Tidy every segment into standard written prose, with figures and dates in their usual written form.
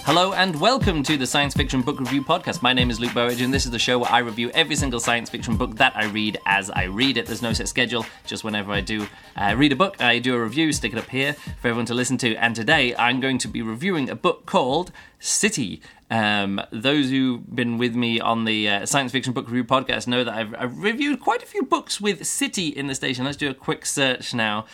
Hello and welcome to the Science Fiction Book Review Podcast. My name is Luke Burridge and this is the show where I review every single science fiction book that I read as I read it. There's no set schedule, just whenever I do read a book, I do a review, stick it up here for everyone to listen to. And today I'm going to be reviewing a book called City. Those who've been with me on the Science Fiction Book Review Podcast know that I've reviewed quite a few books with City in the station. Let's do a quick search now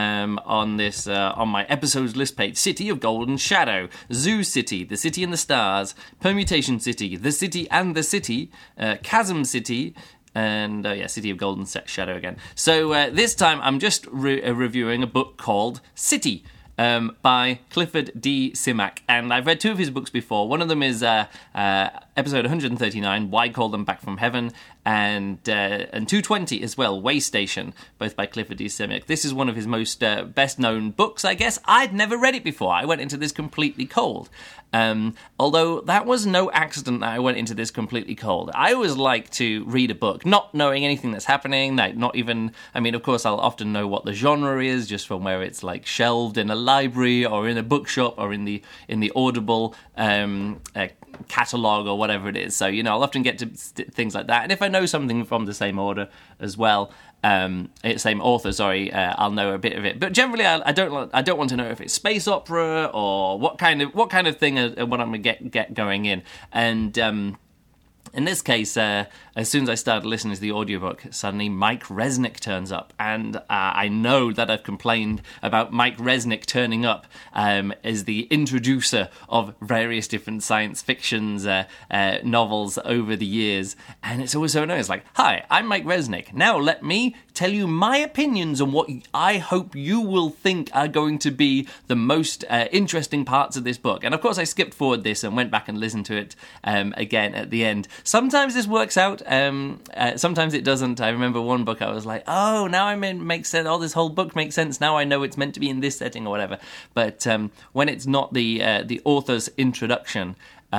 on this on my episodes list page. City of Golden Shadow, Zoo City, The City and the Stars, Permutation City, The City and the City, Chasm City, and City of Golden Shadow again. So this time I'm just reviewing a book called City. By Clifford D. Simak, and I've read two of his books before. One of them is episode 139, Why Call Them Back from Heaven, and 220 as well, Way Station, both by Clifford D. Simak. This is one of his most best-known books, I guess. I'd never read it before. I went into this completely cold. Although that was no accident that I went into this completely cold. I always like to read a book, not knowing anything that's happening, not even, I mean, of course, I'll often know what the genre is, just from where it's like shelved in a library or in a bookshop or in the Audible catalogue or whatever it is. So, I'll often get to things like that. And if I know something from the same order as well, same author, I'll know a bit of it. But generally, I don't want to know if it's space opera or what kind of thing what I'm gonna get going in. And in this case, as soon as I started listening to the audiobook, suddenly Mike Resnick turns up. And I know that I've complained about Mike Resnick turning up as the introducer of various different science fictions novels over the years. And it's always so annoying. It's like, hi, I'm Mike Resnick. Now let me tell you my opinions on what I hope you will think are going to be the most interesting parts of this book. And of course, I skipped forward this and went back and listened to it again at the end. Sometimes this works out. Sometimes it doesn't. I remember one book I was like, oh, now makes sense. Oh, this whole book makes sense. Now I know it's meant to be in this setting or whatever. But when it's not the author's introduction,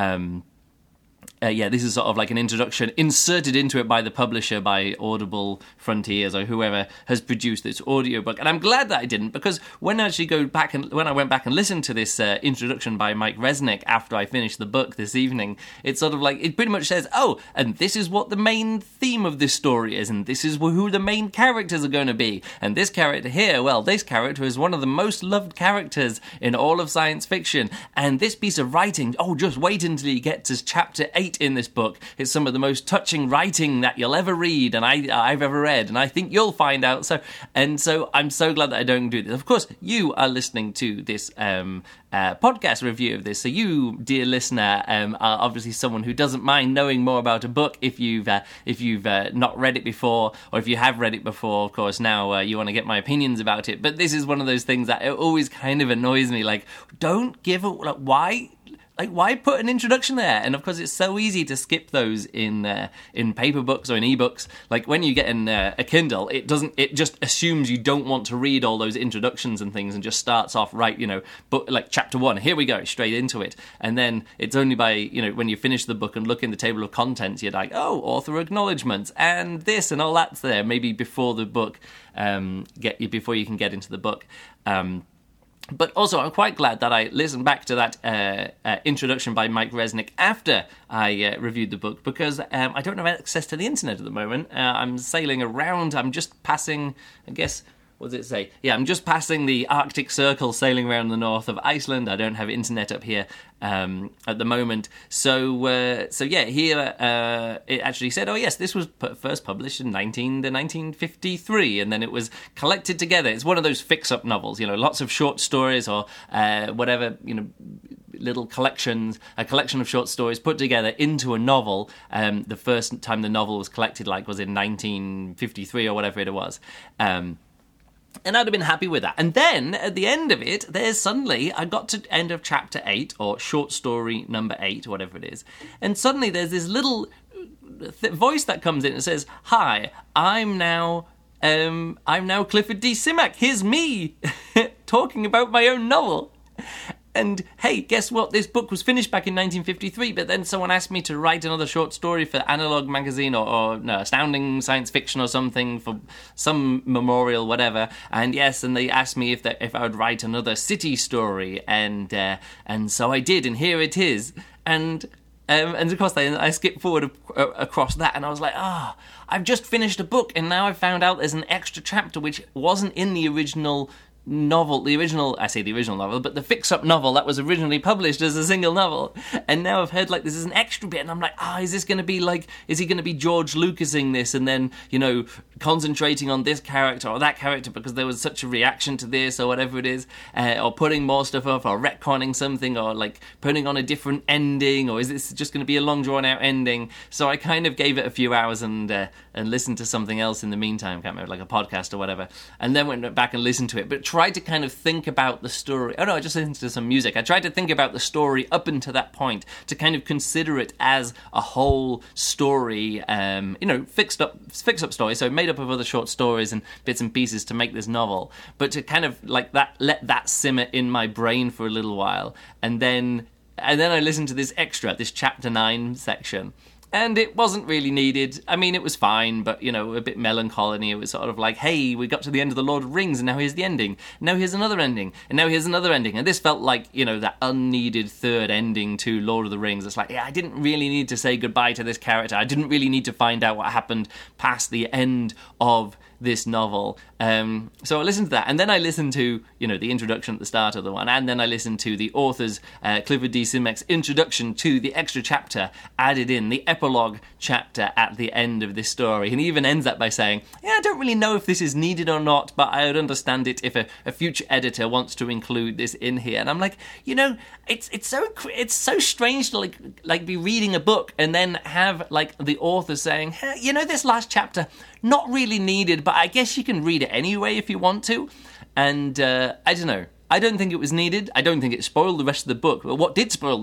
this is sort of like an introduction inserted into it by the publisher, by Audible Frontiers or whoever has produced this audiobook. And I'm glad that I didn't, because when I went back and listened to this introduction by Mike Resnick after I finished the book this evening, it's sort of like, it pretty much says, oh, and this is what the main theme of this story is, and this is who the main characters are going to be. And this character here, well, this character is one of the most loved characters in all of science fiction. And this piece of writing, oh, just wait until you get to chapter 8 in this book. It's some of the most touching writing that you'll ever read and I've ever read, and I think you'll find out. So I'm so glad that I don't do this. Of course, you are listening to this podcast review of this, so you, dear listener, are obviously someone who doesn't mind knowing more about a book if you've not read it before, or if you have read it before. Of course, now you want to get my opinions about it. But this is one of those things that it always kind of annoys me. Like, don't give a why put an introduction there? And of course, it's so easy to skip those in paper books or in ebooks. Like when you get in a Kindle, it just assumes you don't want to read all those introductions and things, and just starts off right, book like chapter 1. Here we go, straight into it. And then it's only by when you finish the book and look in the table of contents, you're like, oh, author acknowledgements and this and all that's there. Maybe before the book, before you can get into the book. But also, I'm quite glad that I listened back to that introduction by Mike Resnick after I reviewed the book, because I don't have access to the internet at the moment. I'm sailing around. I'm just passing, I guess, what does it say? Yeah, I'm just passing the Arctic Circle, sailing around the north of Iceland. I don't have internet up here at the moment. So here it actually said, oh yes, this was first published in 1953, and then it was collected together. It's one of those fix-up novels, lots of short stories or whatever, little collections, a collection of short stories put together into a novel. The first time the novel was collected, was in 1953 or whatever it was. And I'd have been happy with that. And then, at the end of it, I got to end of chapter 8, or short story number 8, whatever it is, and suddenly there's this little voice that comes in and says, hi, I'm now Clifford D. Simak. Here's me talking about my own novel. And hey, guess what? This book was finished back in 1953, but then someone asked me to write another short story for Analog magazine or no, Astounding Science Fiction or something for some memorial, whatever. And yes, and they asked me if I would write another city story, and so I did, and here it is. And of course, I skipped forward across that, and I was like, I've just finished a book, and now I've found out there's an extra chapter which wasn't in the original novel, the original novel, but the fix-up novel that was originally published as a single novel. And now I've heard, like, this is an extra bit, and I'm like, is this going to be like, is he going to be George Lucasing this and then, concentrating on this character or that character because there was such a reaction to this or whatever it is, or putting more stuff up or retconning something or, like, putting on a different ending, or is this just going to be a long drawn-out ending? So I kind of gave it a few hours and listened to something else in the meantime, can't remember, like a podcast or whatever, and then went back and listened to it, but tried to kind of think about the story. I just listened to some music. I tried to think about the story up until that point, to kind of consider it as a whole story, fixed up story, so made up of other short stories and bits and pieces to make this novel, but to kind of like that, let that simmer in my brain for a little while, and then I listened to this extra, this chapter 9 section. And it wasn't really needed. I mean, it was fine, but, a bit melancholy. It was sort of like, hey, we got to the end of The Lord of the Rings, and now here's the ending. Now here's another ending. And now here's another ending. And this felt like, that unneeded third ending to Lord of the Rings. It's like, I didn't really need to say goodbye to this character. I didn't really need to find out what happened past the end of this novel. So I listened to that, and then I listened to, the introduction at the start of the one, and then I listened to the author's, Clifford D. Simak's introduction to the extra chapter added in, the epilogue chapter at the end of this story. And he even ends that by saying, I don't really know if this is needed or not, but I would understand it if a future editor wants to include this in here. And I'm like, it's so strange to like be reading a book and then have like the author saying, hey, this last chapter, not really needed, but I guess you can read it anyway if you want to. And I don't know. I don't think it was needed. I don't think it spoiled the rest of the book. But what did spoil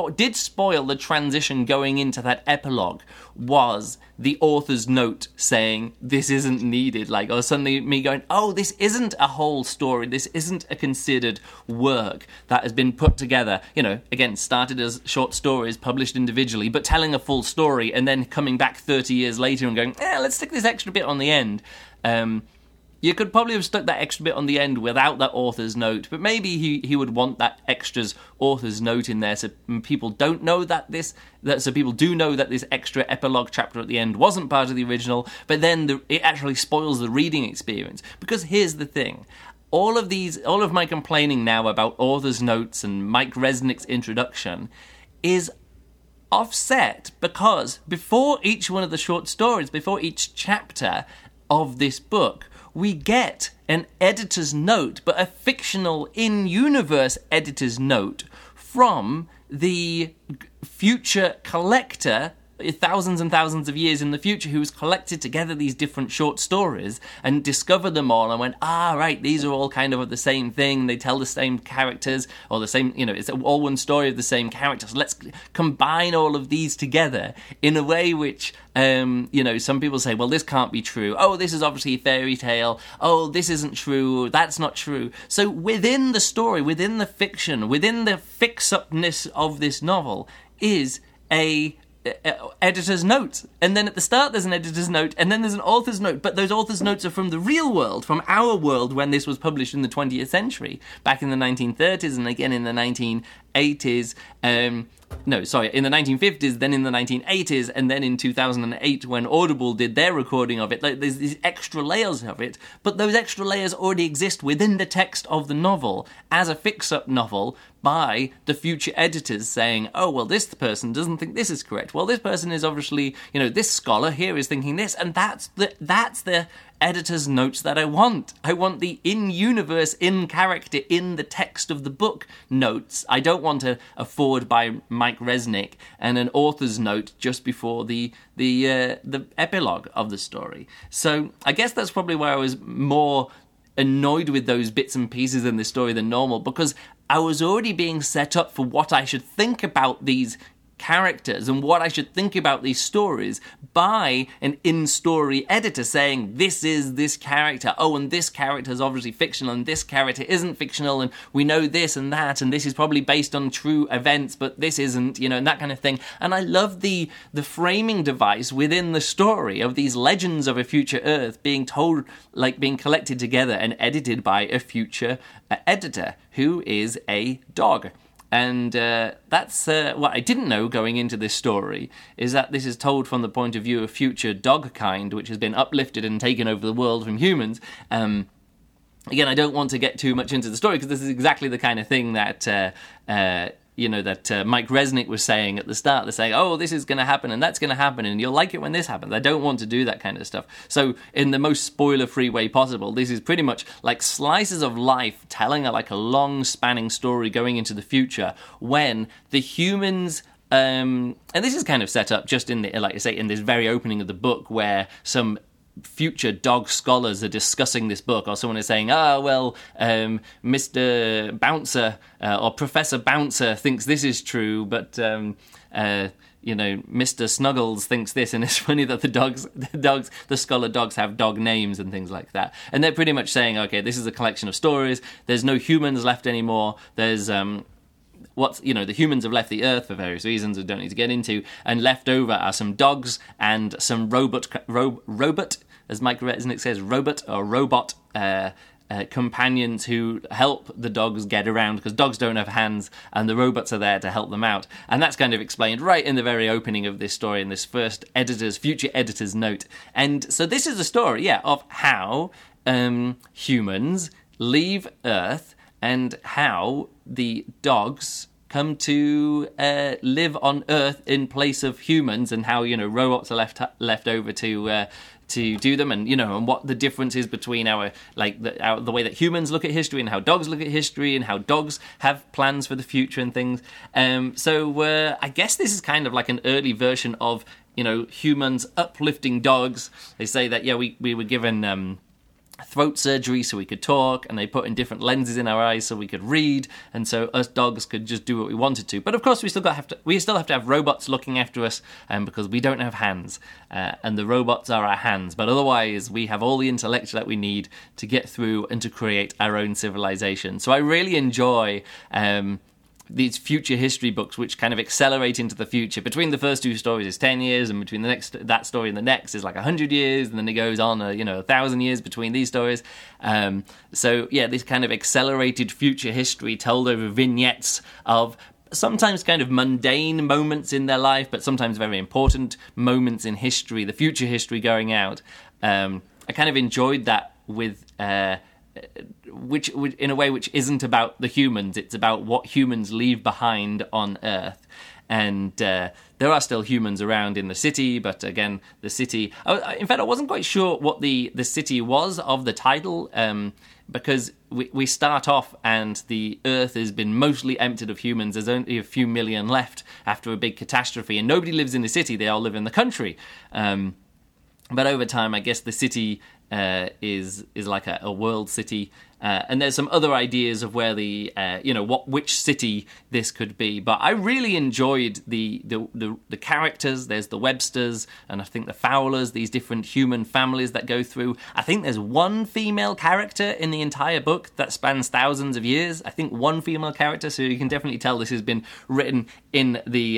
the transition going into that epilogue was the author's note saying this isn't needed, or suddenly me going, this isn't a whole story. This isn't a considered work that has been put together. Again, started as short stories published individually, but telling a full story and then coming back 30 years later and going, let's stick this extra bit on the end. You could probably have stuck that extra bit on the end without that author's note, but maybe he would want that extra's author's note in there so people don't know so people do know that this extra epilogue chapter at the end wasn't part of the original, but then it actually spoils the reading experience. Because here's the thing. All of my complaining now about author's notes and Mike Resnick's introduction is offset because before each one of the short stories, before each chapter of this book, we get an editor's note, but a fictional in-universe editor's note from the future collector, thousands and thousands of years in the future, who's collected together these different short stories and discovered them all and went, right, these are all kind of the same thing. They tell the same characters, or the same, it's all one story of the same characters. Let's combine all of these together in a way which, some people say, well, this can't be true. Oh, this is obviously a fairy tale. Oh, this isn't true. That's not true. So within the story, within the fiction, within the fix-upness of this novel is a editor's note, and then at the start there's an editor's note, and then there's an author's note, but those author's notes are from the real world, from our world, when this was published in the 20th century, back in the 1930s and again in the 1980s, in the 1950s, then in the 1980s, and then in 2008 when Audible did their recording of it. There's these extra layers of it, but those extra layers already exist within the text of the novel as a fix-up novel by the future editors saying, this person doesn't think this is correct. Well, this person is obviously, this scholar here is thinking this, and that's the editor's notes that I want. I want the in-universe, in-character, in the text of the book notes. I don't want a forward by Mike Resnick and an author's note just before the epilogue of the story. So I guess that's probably where I was more annoyed with those bits and pieces in the story than normal, because I was already being set up for what I should think about these characters and what I should think about these stories by an in-story editor saying, this is this character, oh, and this character is obviously fictional, and this character isn't fictional, and we know this and that, and this is probably based on true events, but this isn't, and that kind of thing. And I love the framing device within the story of these legends of a future Earth being told, like being collected together and edited by a future editor who is a dog. And that's what I didn't know going into this story, is that this is told from the point of view of future dog kind, which has been uplifted and taken over the world from humans. Again, I don't want to get too much into the story, because this is exactly the kind of thing that Mike Resnick was saying at the start. They're saying, oh, this is going to happen and that's going to happen and you'll like it when this happens. I don't want to do that kind of stuff. So in the most spoiler-free way possible, this is pretty much like slices of life telling a long spanning story going into the future when the humans... and this is kind of set up just in in this very opening of the book, where some future dog scholars are discussing this book, or someone is saying, Mr. Bouncer or Professor Bouncer thinks this is true, but Mr. Snuggles thinks this, and it's funny that the scholar dogs have dog names and things like that. And they're pretty much saying, okay, this is a collection of stories, there's no humans left anymore, there's the humans have left the Earth for various reasons we don't need to get into, and left over are some dogs and some robot, as Mike Resnick says, robot companions who help the dogs get around, because dogs don't have hands and the robots are there to help them out. And that's kind of explained right in the very opening of this story, in this first future editor's note. And so this is a story, of how humans leave Earth and how the dogs come to live on Earth in place of humans, and how robots are left over to do them, and and what the difference is between the way that humans look at history and how dogs look at history, and how dogs have plans for the future and things. So I guess this is kind of like an early version of humans uplifting dogs. They say that we were given throat surgery so we could talk, and they put in different lenses in our eyes so we could read, and so us dogs could just do what we wanted to. But of course we still have to have robots looking after us, because we don't have hands, and the robots are our hands. But otherwise we have all the intellect that we need to get through and to create our own civilization. So I really enjoy these future history books which kind of accelerate into the future. Between the first two stories is 10 years, and between that story and the next is like 100 years, and then it goes on 1,000 years between these stories. This kind of accelerated future history told over vignettes of sometimes kind of mundane moments in their life, but sometimes very important moments in history, the future history going out. I kind of enjoyed that with which in a way which isn't about the humans. It's about what humans leave behind on Earth. And there are still humans around in the city, but again, the city... in fact, I wasn't quite sure what the city was of the title, because we start off and the Earth has been mostly emptied of humans. There's only a few million left after a big catastrophe, and nobody lives in the city, they all live in the country. But over time, I guess the city is like a world city, and there's some other ideas of where which city this could be. But I really enjoyed the characters. There's the Websters and I think the Fowlers, these different human families that go through. I think there's one female character in the entire book that spans thousands of years. I think one female character, so you can definitely tell this has been written in the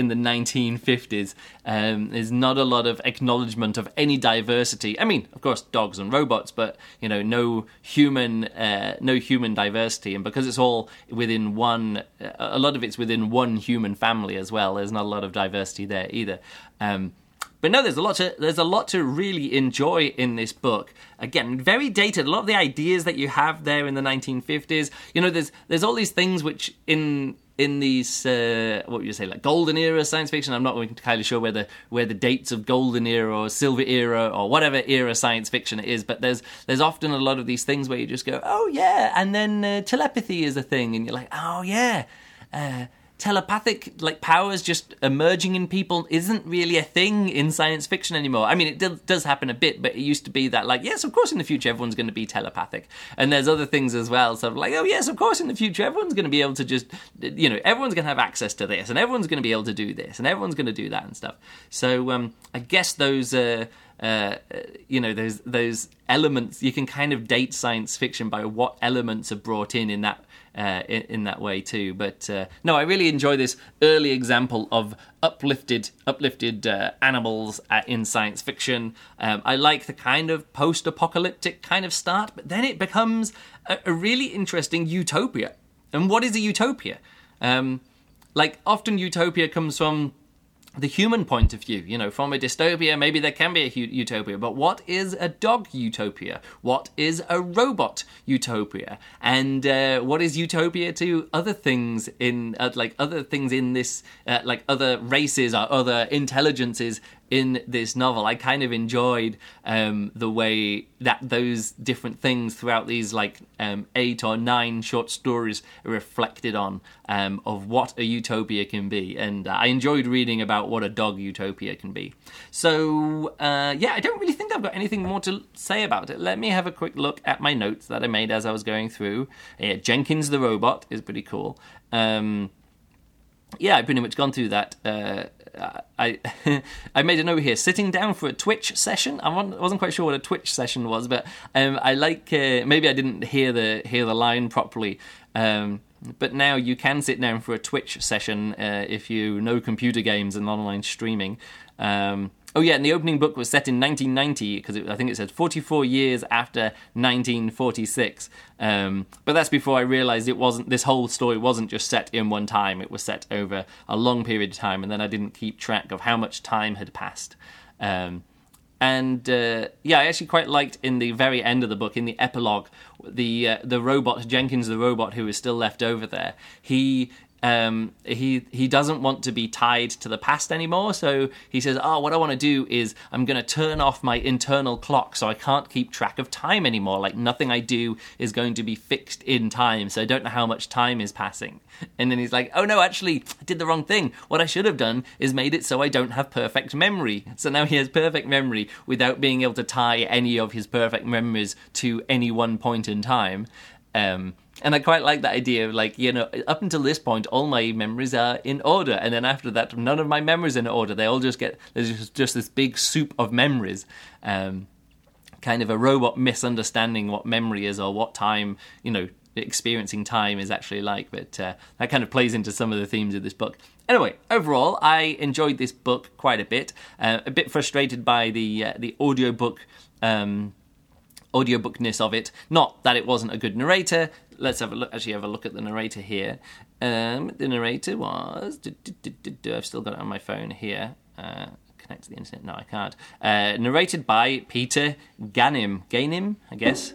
1950s. There's not a lot of acknowledgement of any diversity. I mean, of course, dogs and robots, but no human diversity. And because it's all within one, a lot of it's within one human family as well. There's not a lot of diversity there either. But no, there's a lot to really enjoy in this book. Again, very dated. A lot of the ideas that you have there in the 1950s. There's all these things which in these what would you say, like golden era science fiction. I'm not entirely sure where the dates of golden era or silver era or whatever era science fiction it is, but there's often a lot of these things where you just go, oh yeah, and then telepathy is a thing, and you're like, oh yeah. telepathic like powers just emerging in people isn't really a thing in science fiction anymore. I mean, it does happen a bit, but it used to be that like, yes, of course in the future everyone's going to be telepathic, and there's other things as well, sort of like, oh yes, of course in the future everyone's going to be able to just, you know, everyone's going to have access to this, and everyone's going to be able to do this, and everyone's going to do that and stuff. So I guess those you know, those elements, you can kind of date science fiction by what elements are brought in that in that way too. But no, I really enjoy this early example of uplifted animals in science fiction. I like the kind of post-apocalyptic kind of start, but then it becomes a really interesting utopia. And what is a utopia? Like often utopia comes from the human point of view, you know, from a dystopia, maybe there can be a utopia, but what is a dog utopia? What is a robot utopia? And what is utopia to other things in, like other things in this, like other races or other intelligences in this novel? I kind of enjoyed the way that those different things throughout these like 8 or 9 short stories are reflected on of what a utopia can be, and I enjoyed reading about what a dog utopia can be. So yeah, I don't really think I've got anything more to say about it. Let me have a quick look at my notes that I made as I was going through. Yeah, Jenkins the Robot is pretty cool. Yeah, I've pretty much gone through that. I I made a note here, sitting down for a Twitch session. I wasn't quite sure what a Twitch session was, but I like, maybe I didn't hear the line properly. But now you can sit down for a Twitch session if you know computer games and online streaming. Oh yeah, and the opening book was set in 1990, because I think it said 44 years after 1946. But that's before I realised this whole story wasn't just set in one time. It was set over a long period of time, and then I didn't keep track of how much time had passed. Yeah, I actually quite liked in the very end of the book, in the epilogue, the robot, Jenkins the robot, who is still left over there. He doesn't want to be tied to the past anymore, so he says, what I want to do is I'm going to turn off my internal clock so I can't keep track of time anymore. Like, nothing I do is going to be fixed in time, so I don't know how much time is passing. And then he's like, oh no, actually, I did the wrong thing. What I should have done is made it so I don't have perfect memory. So now he has perfect memory without being able to tie any of his perfect memories to any one point in time. And I quite like that idea of, like, you know, up until this point, all my memories are in order, and then after that, none of my memories are in order. They all just there's just this big soup of memories. Kind of a robot misunderstanding what memory is or what time, you know, experiencing time is actually like. But that kind of plays into some of the themes of this book. Anyway, overall, I enjoyed this book quite a bit. A bit frustrated by the audiobook audiobookness of it. Not that it wasn't a good narrator. Let's have a look. Actually, have a look at the narrator here. The narrator was. I've still got it on my phone here. Connect to the internet. No, I can't. Narrated by Peter Ganim, I guess.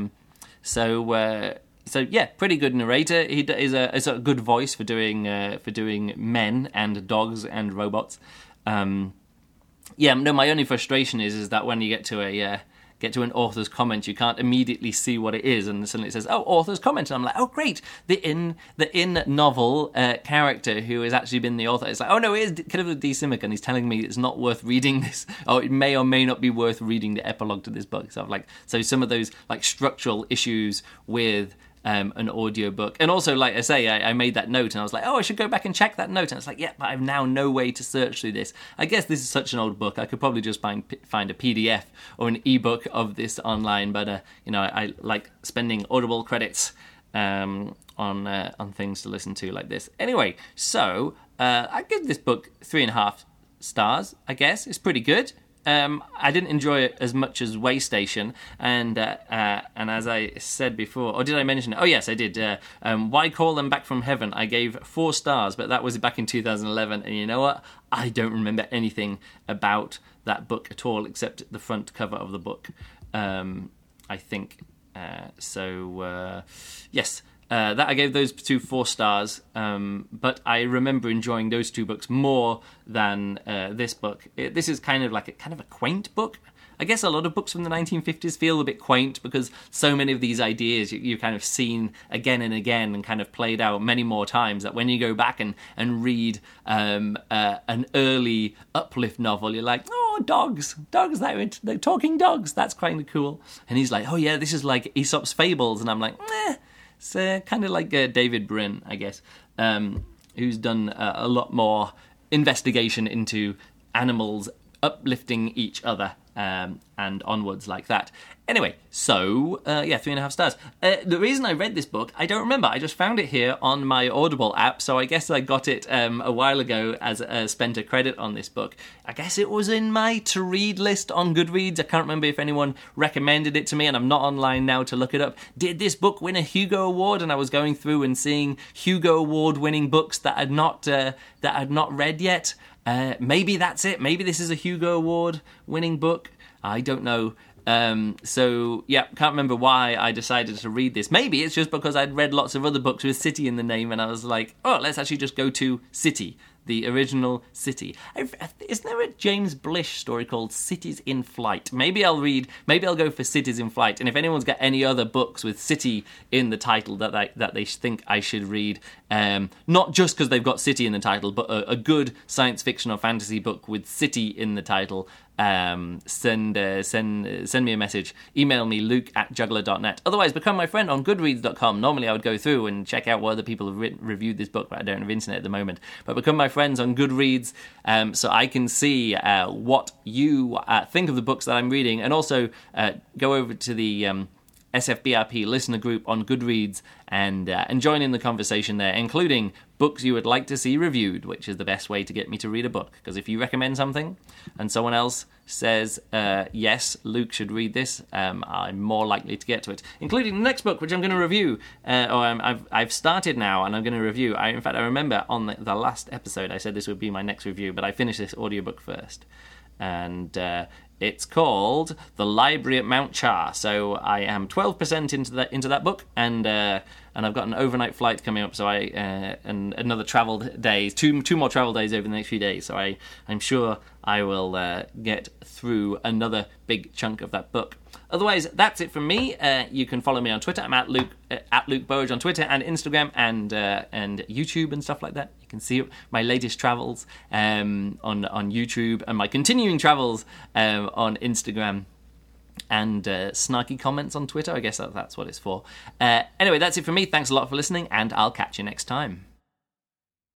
So yeah, pretty good narrator. He is a good voice for doing men and dogs and robots. Yeah, no. My only frustration is that when you get to an author's comment, you can't immediately see what it is, and suddenly it says, author's comment, and I'm like, oh great, the in novel character who has actually been the author. It's like, oh no, it is Kenneth D. Simic, and he's telling me it's not worth reading this, or it may or may not be worth reading the epilogue to this book. So some of those like structural issues with an audiobook. And also, like I say, I made that note and I was like, I should go back and check that note. And it's like, yeah, but I've now no way to search through this. I guess this is such an old book. I could probably just find a PDF or an ebook of this online. But, I like spending Audible credits on things to listen to like this. Anyway, so I give this book 3.5 stars, I guess. It's pretty good. I didn't enjoy it as much as Waystation, and as I said before, or did I mention it? Oh yes, I did. Why Call Them Back from Heaven? I gave 4 stars, but that was back in 2011, and you know what? I don't remember anything about that book at all except the front cover of the book. I think so. Yes. That I gave those 2 4 stars, but I remember enjoying those 2 books more than this book. This is kind of a quaint book, I guess a lot of books from the 1950s feel a bit quaint because so many of these ideas you've kind of seen again and again and kind of played out many more times, that when you go back and read an early uplift novel, you're like, oh, dogs, they're talking dogs, that's kind of cool. And he's like, oh yeah, this is like Aesop's Fables, and I'm like, it's kind of like David Brin, I guess, who's done a lot more investigation into animals uplifting each other and onwards like that. Anyway, so, 3.5 stars. The reason I read this book, I don't remember. I just found it here on my Audible app, so I guess I got it a while ago as spent a credit on this book. I guess it was in my to-read list on Goodreads. I can't remember if anyone recommended it to me, and I'm not online now to look it up. Did this book win a Hugo Award? And I was going through and seeing Hugo Award-winning books that I'd not read yet. Maybe that's it. Maybe this is a Hugo Award-winning book. I don't know. Can't remember why I decided to read this. Maybe it's just because I'd read lots of other books with City in the name, and I was like, oh, let's actually just go to City, the original City. Isn't there a James Blish story called Cities in Flight? Maybe I'll go for Cities in Flight, and if anyone's got any other books with City in the title that they think I should read, not just because they've got City in the title, but a good science fiction or fantasy book with City in the title, send me a message. Email me, luke@juggler.net. Otherwise, become my friend on goodreads.com. Normally I would go through and check out what other people have reviewed this book, but I don't have internet at the moment. But become my friends on Goodreads, so I can see what you think of the books that I'm reading, and also go over to the SFBRP listener group on Goodreads and join in the conversation there, including books you would like to see reviewed, which is the best way to get me to read a book. Because if you recommend something and someone else says, yes, Luke should read this, I'm more likely to get to it, including the next book, which I'm going to review, I've started now and I'm going to review. In fact, I remember on the last episode I said this would be my next review, but I finished this audiobook first. And it's called The Library at Mount Char. So I am 12% into that book, and I've got an overnight flight coming up. So and another travel days, two more travel days over the next few days. So I'm sure I will get through another big chunk of that book. Otherwise, that's it from me. You can follow me on Twitter. I'm at Luke Burridge on Twitter and Instagram and YouTube and stuff like that. You can see my latest travels on YouTube and my continuing travels on Instagram and snarky comments on Twitter. I guess that's what it's for. Anyway, that's it from me. Thanks a lot for listening, and I'll catch you next time.